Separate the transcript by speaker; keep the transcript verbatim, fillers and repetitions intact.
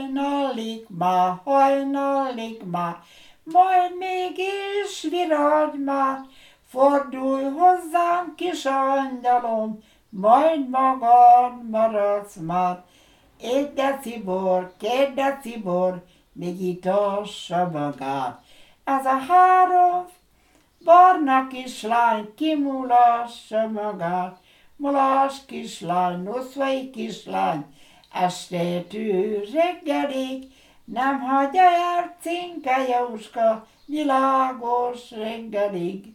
Speaker 1: hajnalig már, hajnalig már, majd mégis viradj már, fordulj hozzám, kis angyalom, majd magad maradsz már. Egy deci bor, két deci bor, még itassa magát. Ez a három barna kislány kimulassa magát. Mulas kislány, noszvai kislány, estétől reggelig, nem hagyja el Cinke Jóska világos reggelig.